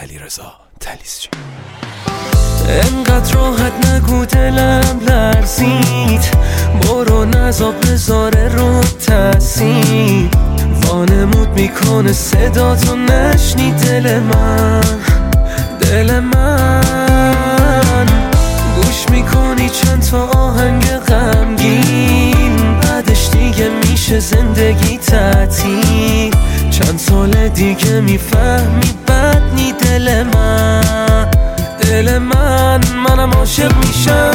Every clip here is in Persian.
علیرضا طلیسچی. انقدر راحت نگو دلم لرزید، برو نذاب بذاره رو تاثیر، وانمود میکنه صداتو نشنی دل من گوش میکنی چند تا آهنگ غمگین، بعدش دیگه میشه زندگی تعطیل، چند سال دیگه میفهمی بدنی دل منم عاشق میشم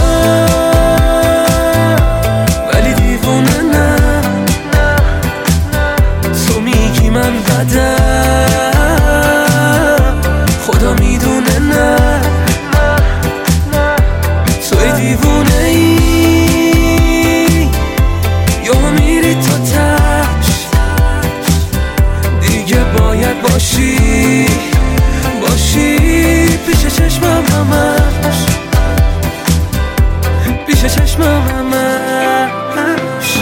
ولی دیوونه نه، تو میگی من بدم خدا میدونه نه، توی دیوونه ای یا میری تا تش، دیگه باید باشی پیش چشمم همش، پیش چشمم همش.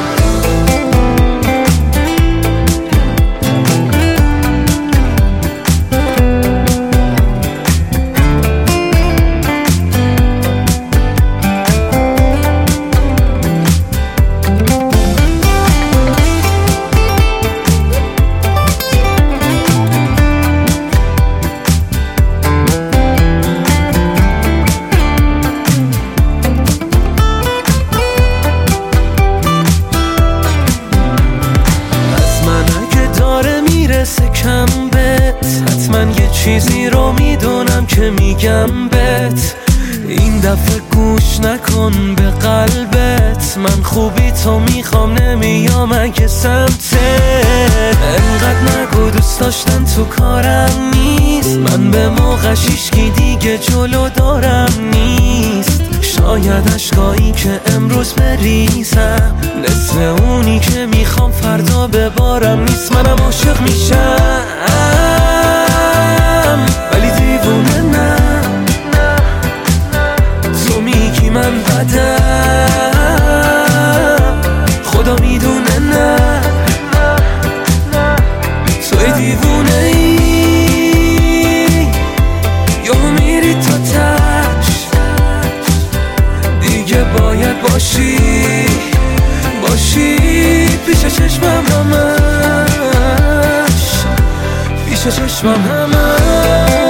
کم بهت حتما یه چیزی رو میدونم که میگم بهت، این دفعه گوش نکن به قلبت، من خوبی تو میخوام نمیام اگه سمتت، انقدر نگو دوست داشتن تو کارم نیست، من به موقعش هیچکی دیگه جلو دارم نیست، شاید عشقایی که امروز بریزم نصف اونی که میخوام فردا ببارم نیست، منم عاشق میشم ولی دیوونه نه، تو میگی من بدم خدا میدونه نه، توی دیوونه ای یا میری تا تش، دیگه باید باشی پیش چشمم همش، پیش چشمم همش.